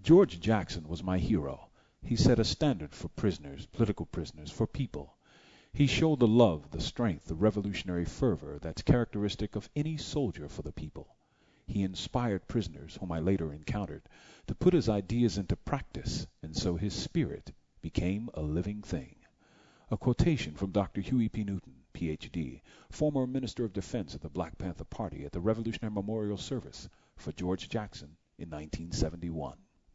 George Jackson was my hero. He set a standard for prisoners, political prisoners, for people. He showed the love, the strength, the revolutionary fervor that's characteristic of any soldier for the people. He inspired prisoners, whom I later encountered, to put his ideas into practice, and so his spirit became a living thing. A quotation from Dr. Huey P. Newton, Ph.D., former Minister of Defense of the Black Panther Party at the Revolutionary Memorial Service for George Jackson in 1971.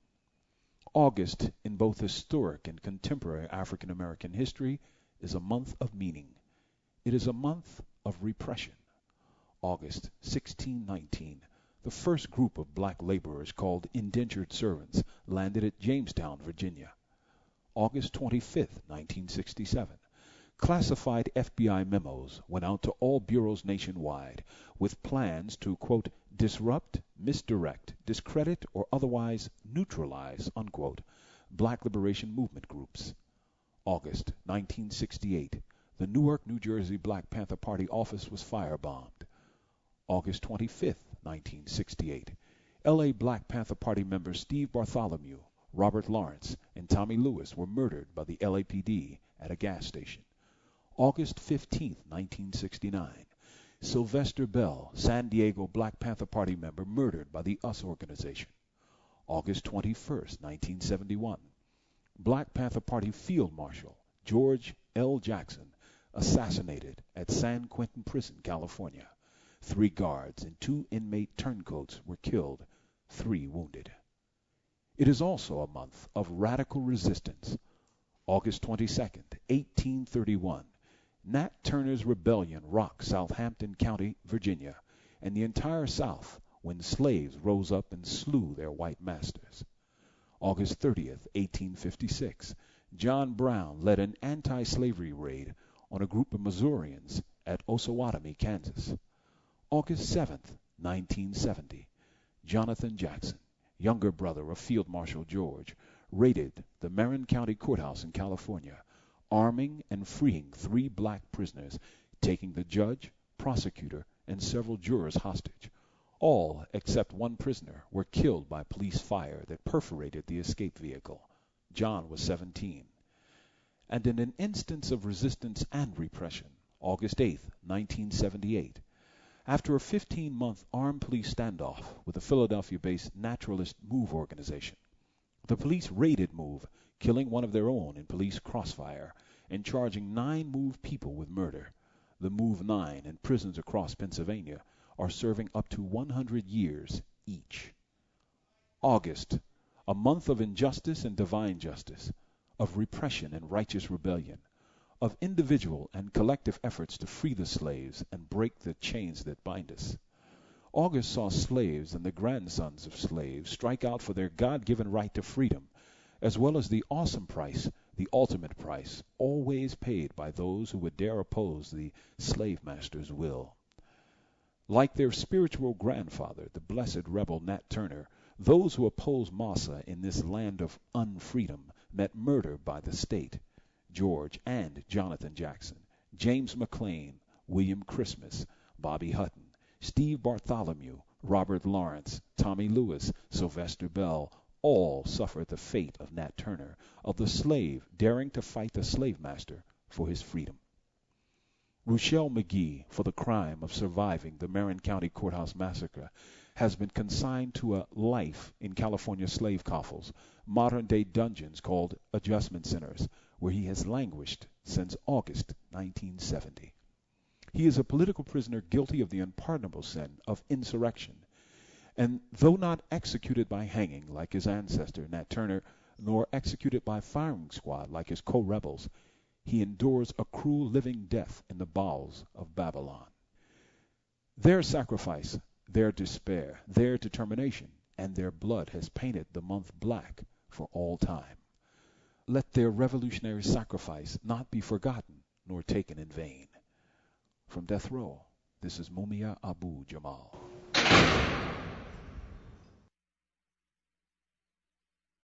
August, in both historic and contemporary African American history, is a month of meaning. It is a month of repression. August 1619, the first group of black laborers called indentured servants landed at Jamestown, Virginia. August 25, 1967, classified FBI memos went out to all bureaus nationwide with plans to, quote, disrupt, misdirect, discredit, or otherwise neutralize, unquote, black liberation movement groups. August 1968, the Newark, New Jersey Black Panther Party office was firebombed. August 25, 1968, L.A. Black Panther Party members Steve Bartholomew, Robert Lawrence, and Tommy Lewis were murdered by the LAPD at a gas station. August 15, 1969, Sylvester Bell, San Diego Black Panther Party member, murdered by the US organization. August 21, 1971, Black Panther Party Field Marshal George L. Jackson assassinated at San Quentin Prison, California. 3 guards and 2 inmate turncoats were killed, 3 wounded. It is also a month of radical resistance. August 22, 1831, Nat Turner's rebellion rocked Southampton County, Virginia, and the entire South when slaves rose up and slew their white masters. August 30, 1856, John Brown led an anti-slavery raid on a group of Missourians at Osawatomie, Kansas. August 7, 1970, Jonathan Jackson, younger brother of Field Marshal George, raided the Marin County Courthouse in California, arming and freeing 3 black prisoners, taking the judge, prosecutor, and several jurors hostage. All except 1 prisoner were killed by police fire that perforated the escape vehicle. John was 17. And in an instance of resistance and repression, August 8, 1978, after a 15-month armed police standoff with the Philadelphia-based Naturalist MOVE organization, the police raided MOVE, killing one of their own in police crossfire and charging 9 MOVE people with murder. The MOVE 9 in prisons across Pennsylvania are serving up to 100 years each. August, a month of injustice and divine justice, of repression and righteous rebellion, of individual and collective efforts to free the slaves and break the chains that bind us. August saw slaves and the grandsons of slaves strike out for their God-given right to freedom, as well as the awesome price, the ultimate price, always paid by those who would dare oppose the slave master's will. Like their spiritual grandfather, the blessed rebel Nat Turner, those who oppose Massa in this land of unfreedom met murder by the state. George and Jonathan Jackson, James McLean, William Christmas, Bobby Hutton, Steve Bartholomew, Robert Lawrence, Tommy Lewis, Sylvester Bell, all suffered the fate of Nat Turner, of the slave daring to fight the slave master for his freedom. Ruchell Magee, for the crime of surviving the Marin County Courthouse massacre, has been consigned to a life in California slave coffles, modern-day dungeons called adjustment centers, where he has languished since August 1970. He is a political prisoner guilty of the unpardonable sin of insurrection, and though not executed by hanging like his ancestor Nat Turner, nor executed by firing squad like his co-rebels, he endures a cruel living death in the bowels of Babylon. Their sacrifice, their despair, their determination, and their blood has painted the month black for all time. Let their revolutionary sacrifice not be forgotten nor taken in vain. From death row, this is Mumia Abu Jamal.